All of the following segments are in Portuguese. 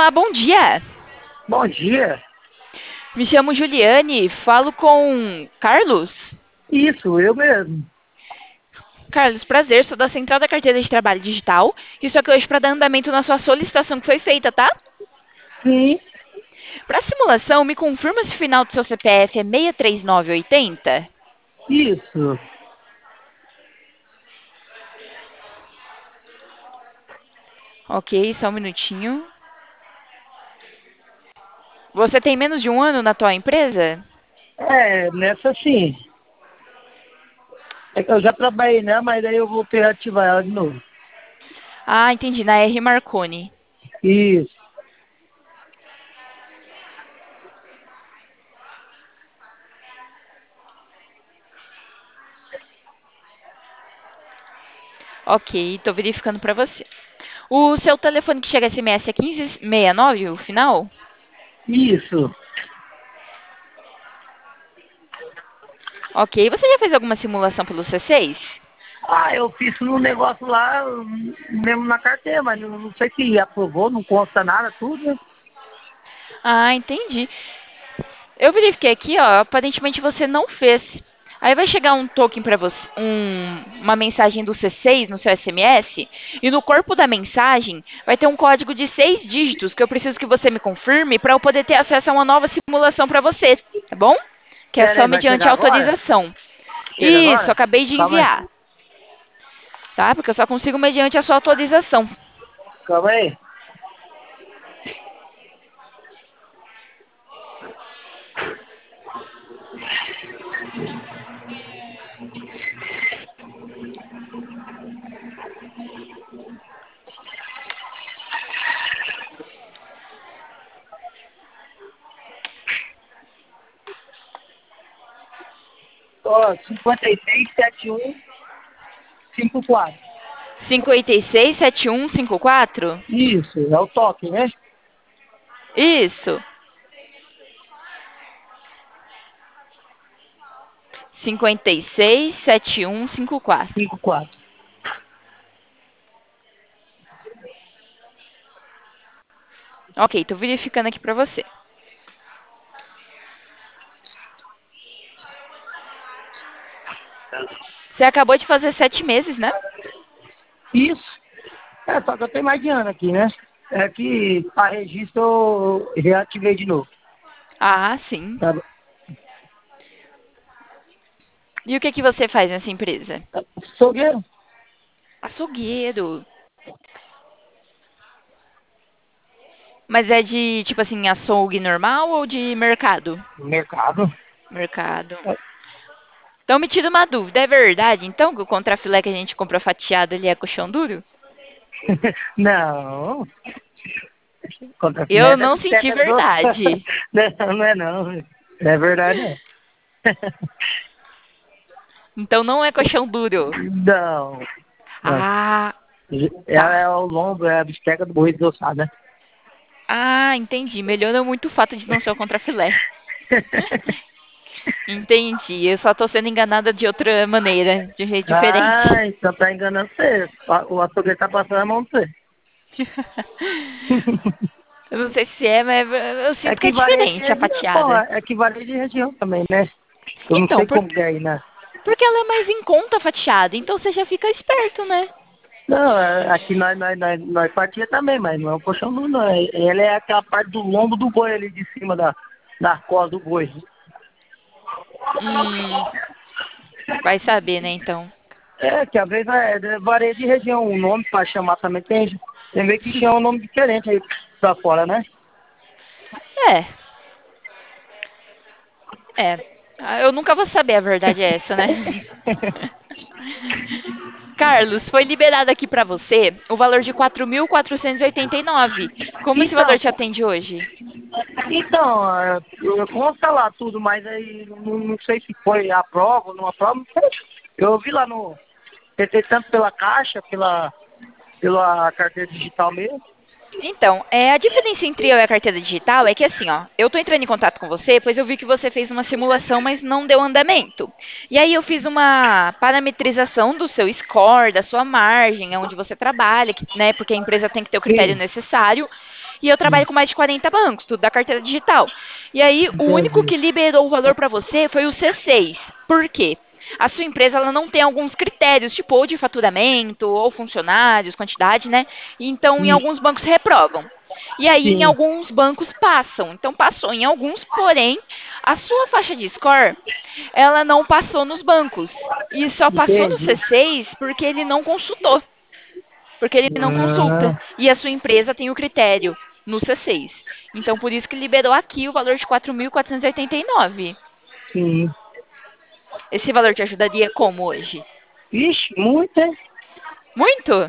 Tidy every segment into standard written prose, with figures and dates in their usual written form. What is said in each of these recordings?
Olá, bom dia. Bom dia. Me chamo Juliane, falo com Carlos. Isso, eu mesmo. Carlos, prazer, sou da Central da Carteira de Trabalho Digital e estou aqui hoje para dar andamento na sua solicitação que foi feita, tá? Sim, Para simulação, me confirma se o final do seu CPF é 63980? isso. Ok, só um minutinho. Você tem menos de um ano na tua empresa? Nessa sim. É que eu já trabalhei nela, mas aí eu voltei a ativar ela de novo. Ah, entendi, na R Marconi. Isso. Ok, estou verificando para você. O seu telefone que chega SMS é 1569, o final? Isso. Ok, você já fez alguma simulação pelo C6? Ah, eu fiz no negócio lá, mesmo na carteira, mas não sei se aprovou, não consta nada, tudo, né? Ah, entendi. Eu verifiquei aqui, ó, aparentemente você não fez. Aí vai chegar um token para você, uma mensagem do C6 no seu SMS, e no corpo da mensagem vai ter um código de 6 dígitos que eu preciso que você me confirme para eu poder ter acesso a uma nova simulação para você, tá bom? Que é Pera só aí, vai mediante chegar agora? autorização. Chega Isso, agora? acabei de Calma aí. enviar, tá? Porque eu só consigo mediante a sua autorização. Calma aí. Ó, 567154. 567154? Isso, é o toque, né? Isso. 567154. 54. Ok, tô verificando aqui pra você. Você acabou de fazer 7 meses, né? Isso. Só que eu tenho mais de ano aqui, né? É que para registro eu reativei de novo. Ah, sim. Tá? E o que que você faz nessa empresa? Açougueiro? Açougueiro. Mas é de, tipo assim, açougue normal ou de mercado? No mercado. Mercado. Então me tira uma dúvida, é verdade então que o contrafilé que a gente comprou fatiado ele é colchão duro? Não. Contra filé Eu da não senti bisteca do... verdade. Não, não é não. Não é verdade, não. Então não é colchão duro. Não. Não. Ah, Ela tá. é o lombo, é a bisteca do boi desossada. Ah, entendi. Melhora muito o fato de não ser o contrafilé. Entendi. Eu só tô sendo enganada de outra maneira, de um jeito diferente. Ah, então tá enganando você. O açougueiro tá passando a mão pra você. Eu não sei se é, mas eu É sinto que é que varia de diferente a região. Bom, fatiada. é que varia de região também, né? Eu não Então, sei como que é aí, né? porque ela é mais em conta a fatiada, então você já fica esperto, né? Não, aqui nós partia também, mas não é o colchão duro, não. Ele é aquela parte do lombo do boi ali de cima da cola do boi. Hum, vai saber, né, então. É, que às vezes varia de região, o nome para chamar também tem vez que chama um nome diferente aí pra fora, né? É, é. Ah, eu nunca vou saber, a verdade é essa, né? Carlos, foi liberado aqui pra você o valor de 4.489. Como esse valor Então, te atende hoje? consta lá tudo, mas aí não sei se foi a prova ou não a prova, não sei. Eu vi lá no. Tentei tanto pela caixa, pela carteira digital mesmo. Então, a diferença entre eu e a carteira digital é que assim, ó, eu tô entrando em contato com você, pois eu vi que você fez uma simulação, mas não deu andamento. E aí eu fiz uma parametrização do seu score, da sua margem, onde você trabalha, né, porque a empresa tem que ter o critério Sim, necessário. E eu trabalho com mais de 40 bancos, tudo da carteira digital. E aí, o único Entendi. que liberou o valor para você foi o C6. Por quê? A sua empresa ela não tem alguns critérios, tipo ou de faturamento, ou funcionários, quantidade, né? Então, em Isso, alguns bancos reprovam. E aí, em sim. alguns bancos passam. Então, passou em alguns, porém, a sua faixa de score, ela não passou nos bancos. E só passou no Entendi. C6 porque ele não consultou. Porque ele não consulta. Ah, E a sua empresa tem o critério no C6. Então, por isso que liberou aqui o valor de 4.489. sim. Esse valor te ajudaria como hoje? Ixi, muito, hein? Muito?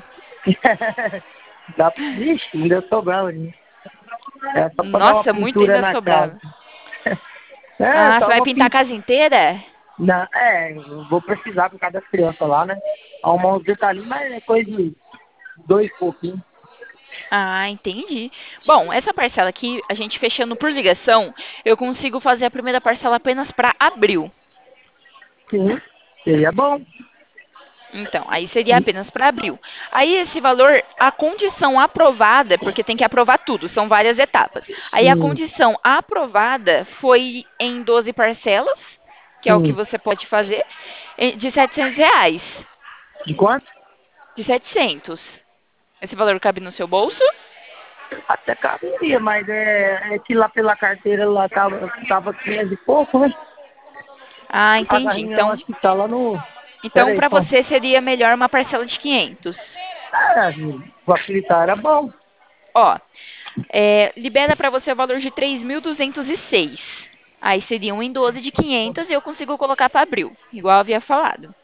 Ixi, não deu sobrando ali. É só pra dar uma Nossa, muito pintura ainda na casa. sobrava. É, Ah, você só vai uma pintar a pintura. casa inteira? Eu vou precisar por causa das crianças lá, né? Arrumar uns detalhinhos, mas é coisa de dois pouquinhos. Ah, entendi. Bom, essa parcela aqui, a gente fechando por ligação, eu consigo fazer a primeira parcela apenas para abril. Sim, seria bom. Então, aí seria apenas para abril. Aí esse valor, a condição aprovada, porque tem que aprovar tudo, são várias etapas. Aí a Sim, condição aprovada foi em 12 parcelas, que é o que sim. você pode fazer, de R$ 700. De quanto? De 700. Esse valor cabe no seu bolso? Até caberia, mas é que lá pela carteira lá tava 500 e pouco, né? Ah, A entendi. garrinha eu Então, acho que tá lá no. Pera então aí, para pô. você seria melhor uma parcela de 500. Facilitar era bom. Ó, libera para você o valor de 3.206. Aí seriam em 12 de 500 e eu consigo colocar para abril, igual eu havia falado.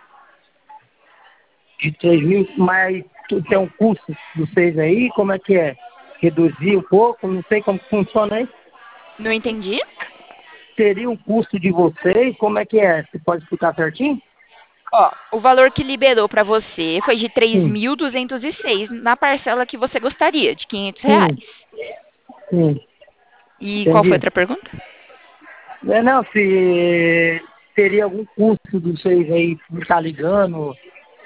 De 3 mil, mas tem um custo de vocês aí, como é que é? Reduzir um pouco, não sei como que funciona aí. Não entendi? Teria um custo de vocês, como é que é? Você pode explicar certinho? Ó, o valor que liberou para você foi de Sim, 3.206 na parcela que você gostaria, de R$ 500. sim, sim, E qual foi a entendi. outra pergunta? Não, se teria algum custo de vocês aí ficar ligando,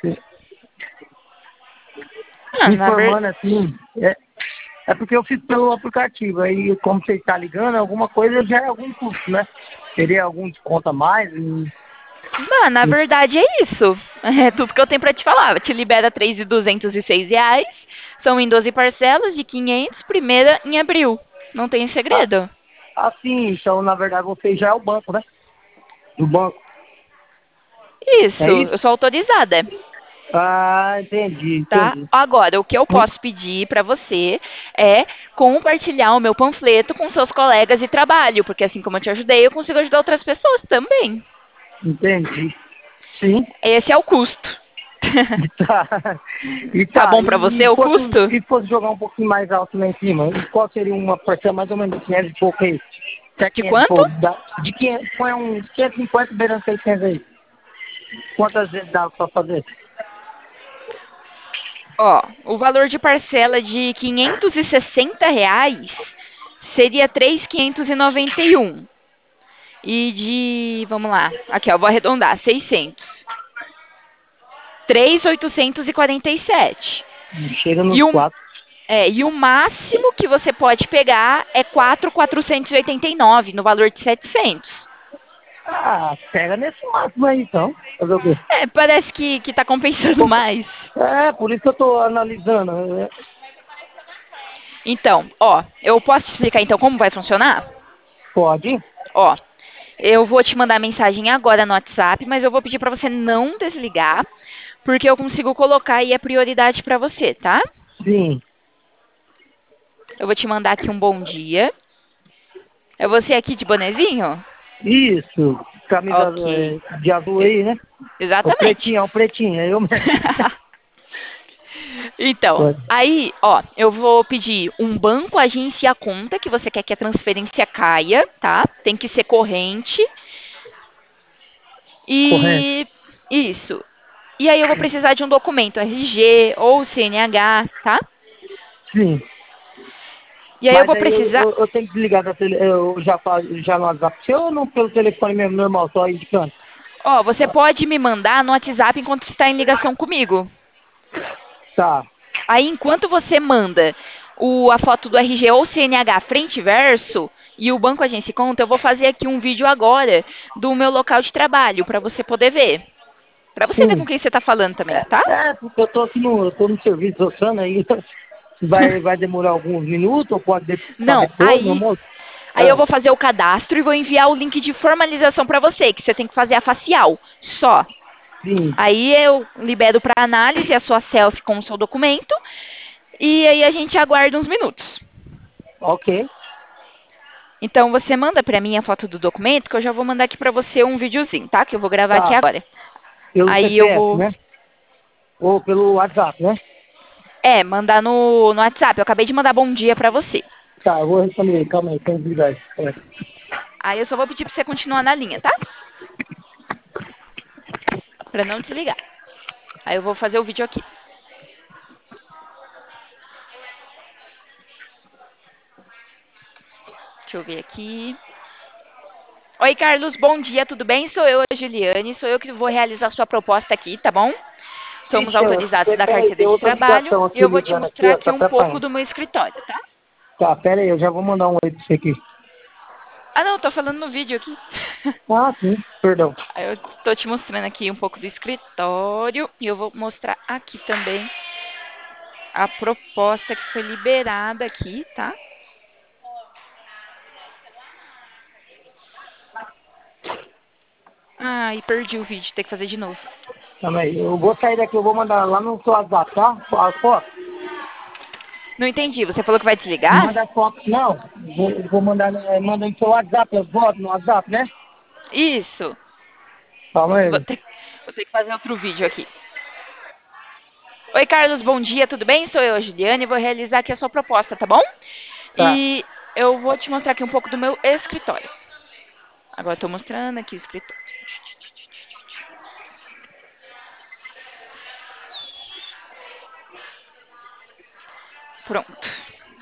Ah, na verdade. informando assim. É porque eu fiz pelo aplicativo, aí como você está ligando, alguma coisa já é algum custo, né? Teria algum desconto a mais? Na verdade é isso. É tudo que eu tenho para te falar. Te libera R$ 3.206. São em 12 parcelas de 500, primeira em abril. Não tem Ah, segredo. assim, então na verdade você já é o banco, né? Do banco, Isso, é isso? eu sou autorizada, Ah, entendi, tá? entendi. Agora, o que eu Hum, posso pedir para você é compartilhar o meu panfleto com seus colegas de trabalho, porque assim como eu te ajudei, eu consigo ajudar outras pessoas também. Entendi. Sim. Esse é o custo. Tá. Tá bom para você o custo? E fosse jogar um pouquinho mais alto lá em cima, qual seria uma parcela mais ou menos de 500 e pouco aí? Até De 500 e quanto? pouco, de 500, põe uns 150 beirando 600 aí. Quantas vezes dá pra fazer? Ó, o valor de parcela de R$ 560 seria 3.591. Vamos lá, aqui ó, vou arredondar, 600. 3.847. Chega E nos o, 4. e o máximo que você pode pegar é 4.489 no valor de 700. Ah, pega nesse máximo aí então. Fazer o quê? É, parece que tá compensando mais. Por isso que eu tô analisando. Então, ó, eu posso te explicar então como vai funcionar? Pode? Ó, eu vou te mandar mensagem agora no WhatsApp, mas eu vou pedir para você não desligar, porque eu consigo colocar aí a prioridade para você, tá? Sim. Eu vou te mandar aqui um bom dia. É você aqui de bonezinho? Isso. Camisa Ok. de azul E- aí, né? Exatamente. É o pretinho, é eu mesmo. Então, Pode. aí, ó, eu vou pedir um banco, agência e a conta que você quer que a transferência caia, tá? Tem que ser corrente. Correto. E isso. E aí eu vou precisar de um documento, RG ou CNH, tá? Sim. E aí eu Mas vou aí precisar. eu tenho que desligar eu já no WhatsApp seu ou não pelo telefone mesmo, normal, só indicando? Ó, você pode me mandar no WhatsApp enquanto está em ligação comigo. Tá. Aí, enquanto você manda a foto do RG ou CNH frente e verso e o banco agência e conta, eu vou fazer aqui um vídeo agora do meu local de trabalho para você poder ver. Para você ver com Sim. quem você está falando também, tá? Porque eu tô aqui eu tô no serviço docendo aí. Vai demorar alguns minutos ou pode para Não, depois, meu amor? aí eu vou fazer o cadastro e vou enviar o link de formalização para você, que você tem que fazer a facial, só. Sim. Aí eu libero para análise a sua selfie com o seu documento e aí a gente aguarda uns minutos. Ok. Então você manda para mim a foto do documento, que eu já vou mandar aqui para você um videozinho, tá? Que eu vou gravar aqui Tá. agora. Pelo Aí eu CPF, vou, né? Ou pelo WhatsApp, né? mandar no WhatsApp. Eu acabei de mandar bom dia para você. Tá, eu vou responder. Calma aí, tem que desligar isso. Aí eu só vou pedir para você continuar na linha, tá? Para não desligar. Aí eu vou fazer o vídeo aqui. Deixa eu ver aqui. Oi, Carlos, bom dia, tudo bem? Sou eu, a Juliane, sou eu que vou realizar sua proposta aqui, tá bom? Somos Ixi, autorizados da peraí, carteira tem de outra trabalho ligação e aqui eu vou te ligando aqui, mostrar ó. aqui Tá um pouco atrapalhando. do meu escritório, tá? Tá, pera aí, eu já vou mandar um oi pra você aqui. Ah, não, tô falando no vídeo aqui. Ah, sim, perdão. Aí eu tô te mostrando aqui um pouco do escritório e eu vou mostrar aqui também a proposta que foi liberada aqui, tá? Ah, e perdi o vídeo, tem que fazer de novo. Calma aí, eu vou sair daqui, eu vou mandar lá no seu WhatsApp, tá? A foto. Não entendi, você falou que vai desligar? Manda a foto, não. Vou mandar, manda no seu WhatsApp, eu boto no WhatsApp, né? Isso. Calma Vou aí. ter, vou ter que fazer outro vídeo aqui. Oi, Carlos, bom dia, tudo bem? Sou eu, a Juliane, e vou realizar aqui a sua proposta, tá bom? Tá. E eu vou te mostrar aqui um pouco do meu escritório. Agora eu tô mostrando aqui o escritório. Pronto.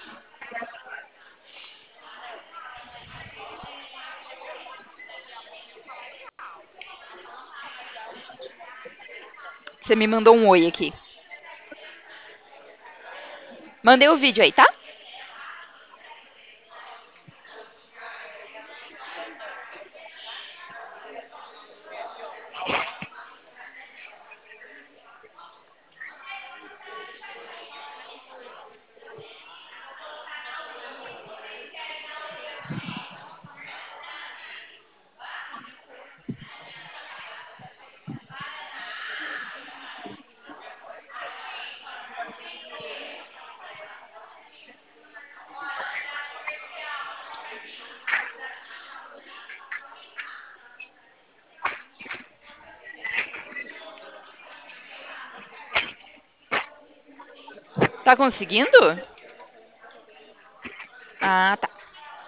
Você me mandou um oi aqui. Mandei o vídeo aí, tá? Tá conseguindo? Ah, tá.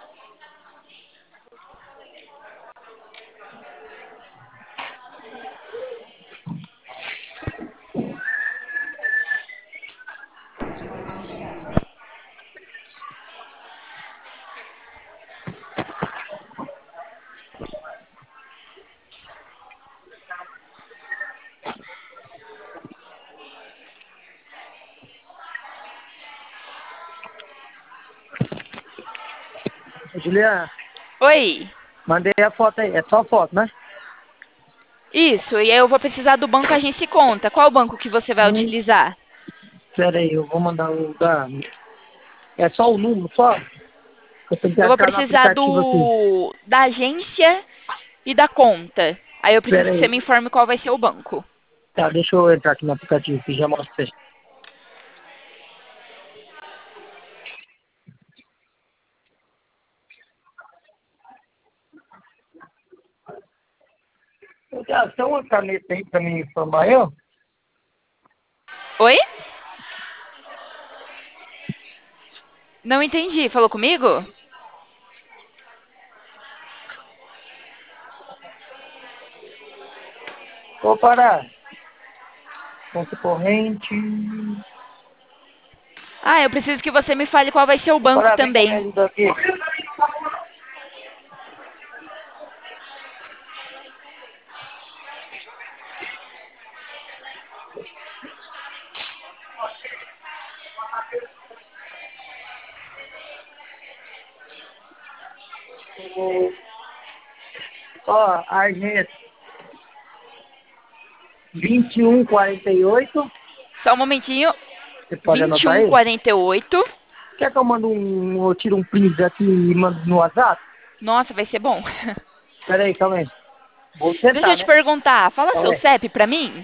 Juliana, Oi. mandei a foto aí. É só foto, né? Isso, e aí eu vou precisar do banco agência e conta. Qual banco que você vai utilizar? Pera aí, eu vou mandar o da... É só o número, só? Eu tenho que Eu vou achar no precisar aplicativo aqui. do da agência e da conta. Aí eu preciso Pera que você aí. me informe qual vai ser o banco. Tá, deixa eu entrar aqui no aplicativo que já mostra pra você. Tem uma caneta aí pra me informar eu? Oi? Não entendi. Falou comigo? Vou parar. Conta corrente. Ah, eu preciso que você me fale qual vai ser o Vou banco parar, vem cá me também. ajudar aqui. Ó, Argento 2148. Só um momentinho. Você pode Vinte e anotar um aí? quarenta e oito. Quer que eu mando eu tiro um print aqui e mando no WhatsApp? Nossa, vai ser bom. Pera aí, calma aí. Vou Deixa eu tentar, te né? perguntar, fala Calma seu aí. CEP pra mim?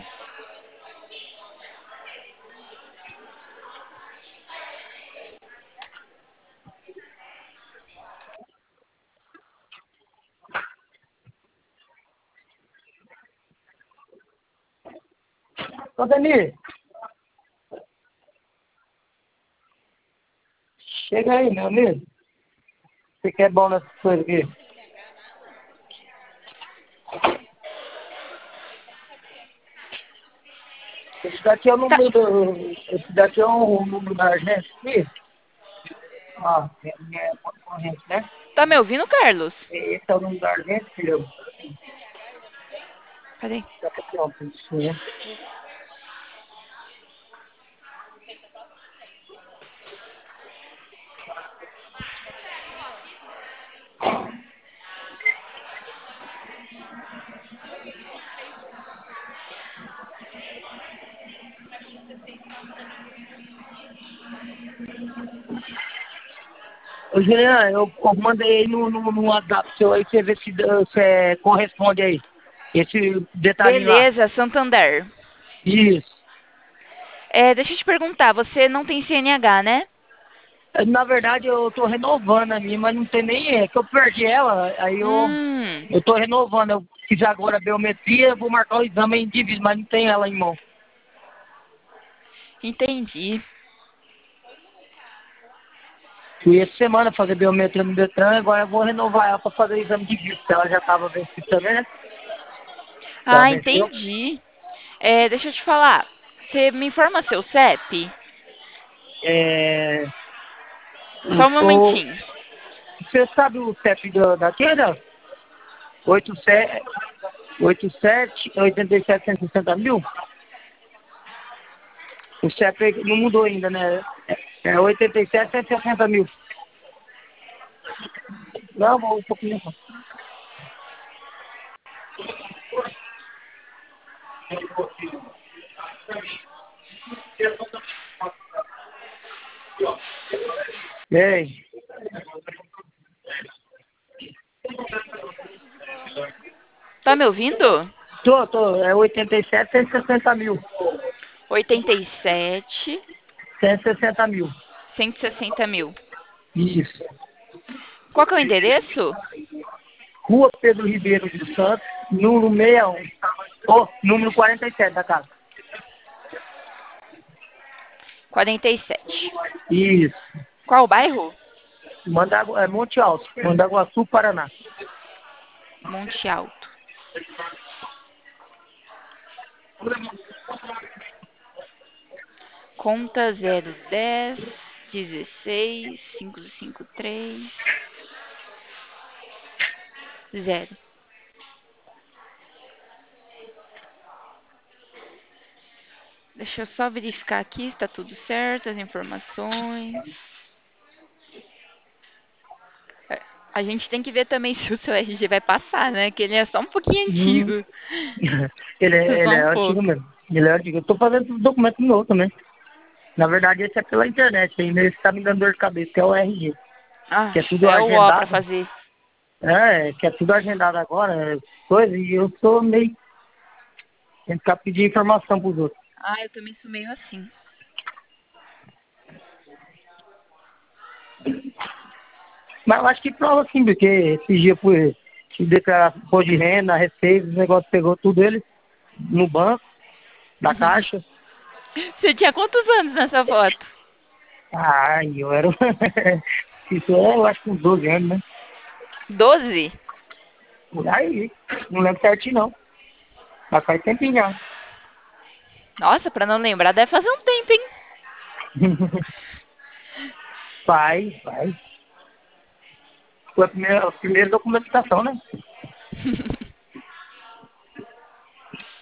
Ô, Denir, chega aí, meu amigo. Você que é bom nessas coisas aqui. Esse daqui é o Tá, número do. Esse daqui é o número da agência aqui. Ó, minha corrente, né? tá me ouvindo, Carlos? Esse é o número da agência, filho. Cadê? Tá aqui, ó, isso, né? Ô, Juliana, eu mandei aí no WhatsApp seu aí, você vê se você corresponde aí. Esse detalhinho lá. Beleza, Santander. Isso. Deixa eu te perguntar, você não tem CNH, né? Na verdade, eu tô renovando a minha, mas não tem nem. É que eu perdi ela, aí Hum, eu tô renovando. Eu fiz agora a biometria, vou marcar o exame em divisa, mas não tem ela em mão. entendi. Fui essa semana fazer biometria no Detran, agora eu vou renovar ela para fazer o exame de vista. Ela já estava vencida também, né? Já Ah, venceu. entendi. Deixa eu te falar. Você me informa seu CEP? É, Só um o, momentinho. você sabe o CEP da Queda? 87, 87, 160 mil? O CEP não mudou ainda, né? É 87, 160 mil. Não, vou um pouquinho. Ei, Tá me ouvindo? tô, é 87, 160 mil. 87, 160 mil. 160 mil. Isso. Qual que é o endereço? Rua Pedro Ribeiro de Santos, número 61. Ô, número 47 da casa. 47. Isso. Qual o bairro? Monte Alto, Mandaguaçu, Paraná. Monte Alto. Conta 010 16 553 0. Deixa eu só verificar aqui se está tudo certo, as informações. É, A gente tem que ver também se o seu RG vai passar, né? Que ele é só um pouquinho Hum. antigo. ele, É é, só ele um é antigo pouco. mesmo. Ele é antigo. Eu tô fazendo documento novo também. Na verdade, esse é pela internet ainda. Esse tá me dando dor de cabeça, que é o RG. Ah, Que é tudo é o ó pra agendado. fazer. Que é tudo agendado agora, coisa, e eu sou meio. Tem que ficar pedindo informação pros outros. Ah, eu também sou meio assim. Mas eu acho que prova sim, porque esse dia foi declarar imposto de renda, receita, o negócio pegou tudo ele no banco, da caixa. Você tinha quantos anos nessa foto? Ai, eu era. Isso é, eu acho que uns 12 anos, né? 12? Por aí. Não lembro certinho, não. Mas faz tempinho já. Nossa, pra não lembrar, deve fazer um tempo, hein? Faz. Foi a primeira documentação, né?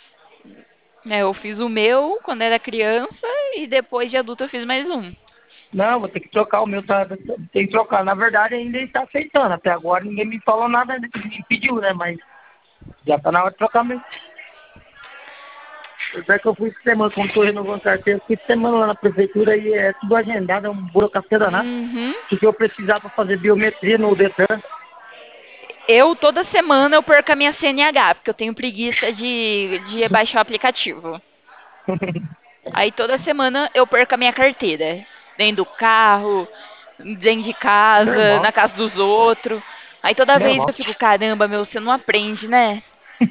Eu fiz o meu quando era criança e depois de adulto eu fiz mais um. Não, vou ter que trocar o meu, tem que trocar. Na verdade, ainda ele tá aceitando. Até agora ninguém me falou nada, me pediu, né? Mas já tá na hora de trocar mesmo. Até que eu fui essa semana, como tô renovando carteira, eu fui essa semana lá na prefeitura e é tudo agendado, é um burocracia danada. Uhum. O que eu precisar para fazer biometria no Detran. Toda semana, eu perco a minha CNH, porque eu tenho preguiça de baixar o aplicativo. Aí toda semana eu perco a minha carteira. Dentro do carro, dentro de casa, Normal, na casa dos outros. Aí toda vez eu normal. fico, caramba, meu, você não aprende, né?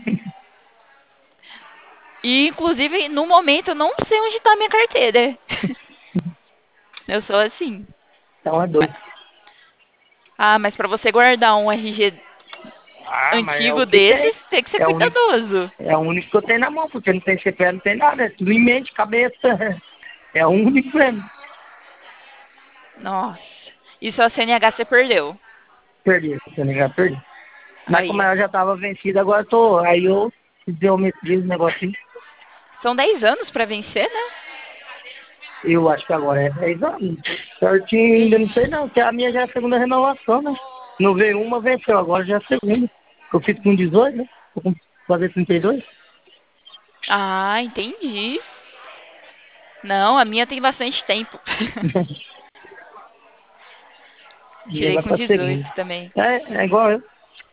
E inclusive, no momento, eu não sei onde tá a minha carteira. Eu sou assim. Então é doido. Ah, mas pra você guardar um RG Ah, mas é o antigo que tem. desses, tem que ser É o único, cuidadoso. é o único que eu tenho na mão, porque não tem CPF, não tem nada. É tudo em mente, cabeça. É o único mesmo. Nossa. E sua CNH você perdeu. Perdi, tá ligado? Perdi. Mas como Aí. ela já tava vencida, agora eu tô. Aí eu fiz biometria, esse negocinho. São 10 anos pra vencer, né? Eu acho que agora é 10 anos. Certinho, ainda não sei não, porque a minha já é a segunda renovação, né? Não veio uma, venceu, agora já é a segunda. Eu fiz com 18, né? Tô com fazer 32. Ah, entendi. Não, a minha tem bastante tempo. E Tirei vai com pra 18 segunda. também. É igual eu.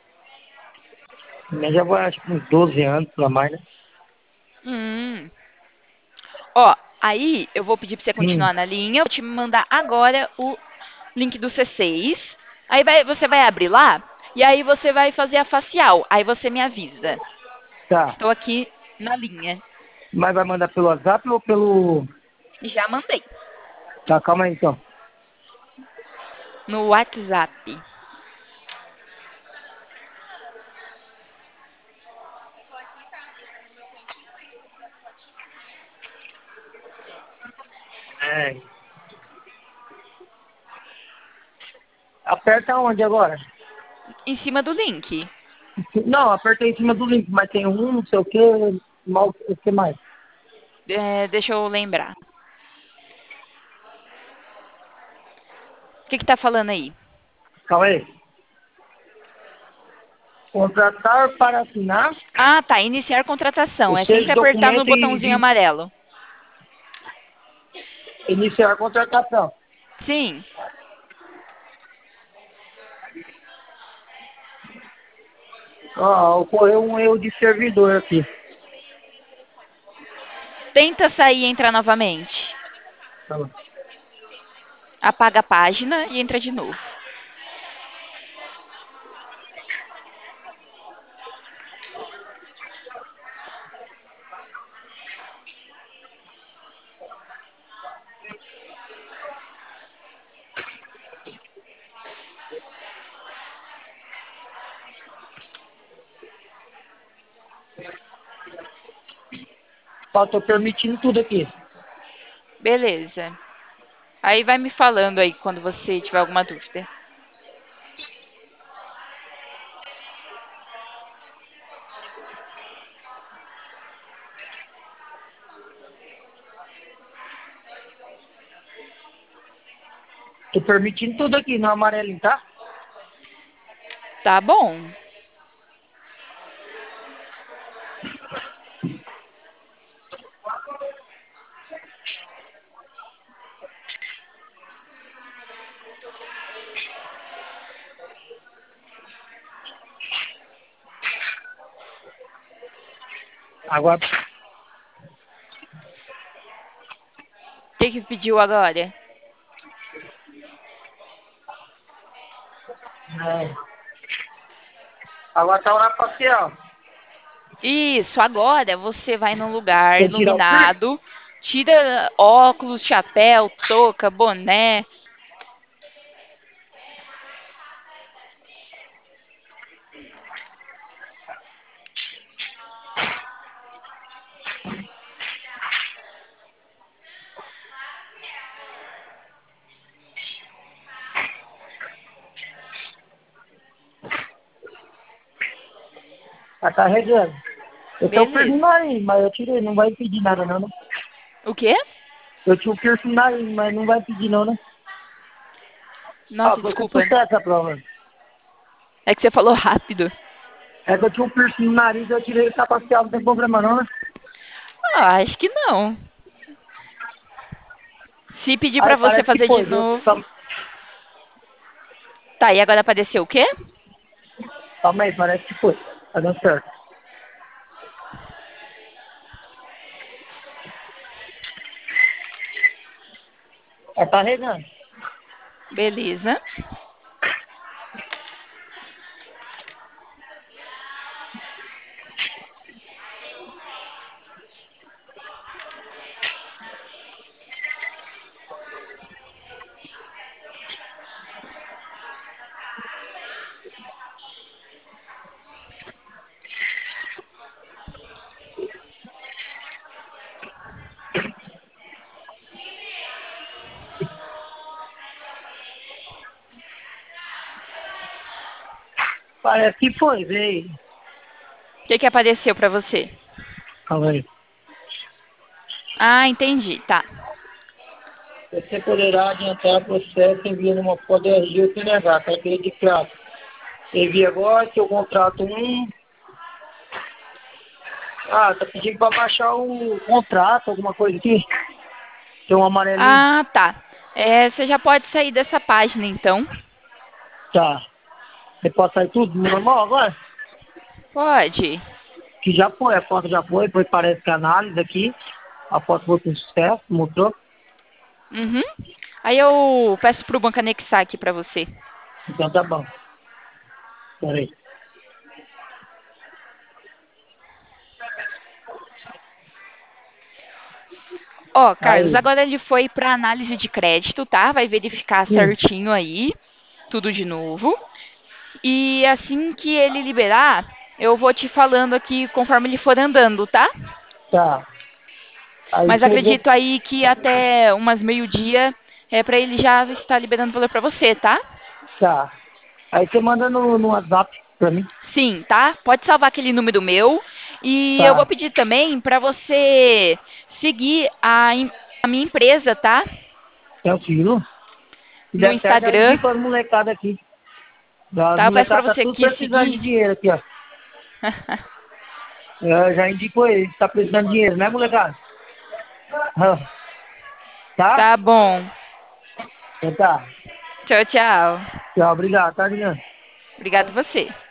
A minha já vai, acho que uns 12 anos pra mais, né? Hum. Ó, aí eu vou pedir pra você Hum, continuar na linha. Eu vou te mandar agora o link do C6. Aí você vai abrir lá e aí você vai fazer a facial. Aí você me avisa. tá. Estou aqui na linha. Mas vai mandar pelo WhatsApp ou pelo. Já mandei. Tá, calma aí então. No WhatsApp. É. Aperta onde agora? Em cima do link. Não, apertei em cima do link, mas tem um, não sei o que, mal, o que mais? Deixa eu lembrar. O que que tá falando aí? Calma aí. Contratar para assinar Ah, tá. Iniciar contratação. o É seu sempre apertar no documento botãozinho e amarelo. iniciar a contratação. Sim. Ó, ocorreu um erro de servidor aqui. Tenta sair e entrar novamente. Tá bom. Apaga a página e entra de novo. Ó, tô permitindo tudo aqui. Beleza. Aí vai me falando aí quando você tiver alguma dúvida. Tô permitindo tudo aqui no amarelinho, tá? Tá bom. Agora, O que que pediu agora? é, agora tá hora facial. Isso, agora você vai num lugar Tem que tirar o piercing? iluminado, tira óculos, chapéu, touca, boné. Tá carregando. Eu tenho o piercing no Beleza. nariz, mas eu tirei, não vai impedir nada não, né? O quê? Eu tinha o piercing no nariz, mas não vai impedir não, né? Ah, Nossa, foi com desculpa. sucesso a prova. É que você falou rápido. É que eu tinha um piercing no nariz, eu tirei ele tá parcial, não tem problema não, né? Ah, acho que não. Se pedir pra Aí você parece que fazer de foi, viu? novo. Tá, e agora apareceu o quê? Calma aí, parece que foi. Tá dando certo. É, tá regando. Beleza. Parece que foi, veio. O que que apareceu pra você? Calma aí. Ah, entendi. Tá. Você poderá adiantar o processo enviando uma foto do RG ou CNH, carteira de prazo. Envia agora, seu contrato Ah, tá pedindo pra baixar o contrato, alguma coisa aqui. Tem um amarelinho. Ah, tá. É, você já pode sair dessa página, então. Tá. Você pode sair tudo normal agora? Pode. Que já foi, a foto já foi parece que a análise aqui. A foto foi com sucesso, mostrou. Uhum. Aí eu peço pro banco anexar aqui pra você. Então tá bom. Peraí. Ó, Carlos, Aí. agora ele foi pra análise de crédito, tá? Vai verificar Sim. certinho aí, tudo de novo. E assim que ele liberar, eu vou te falando aqui conforme ele for andando, tá? Tá. Aí Mas você vê. acredito aí que até umas meio-dia é para ele já estar liberando o valor para você, tá? Tá. Aí você manda no WhatsApp pra mim. Sim, tá? Pode salvar aquele número meu. E eu vou Tá. pedir também para você seguir a minha empresa, tá? Tranquilo. Se No der certo, já Instagram, indico as molecadas aqui. As tá? Eu peço para molecadas tá você tudo aqui precisando de seguir. dinheiro aqui, ó. Eu já indico ele, tá precisando de dinheiro, né, molecada? Ah, tá? Tá bom. Então tá. Tchau, tchau. Tchau, obrigado, tá, Juliano? Obrigado você.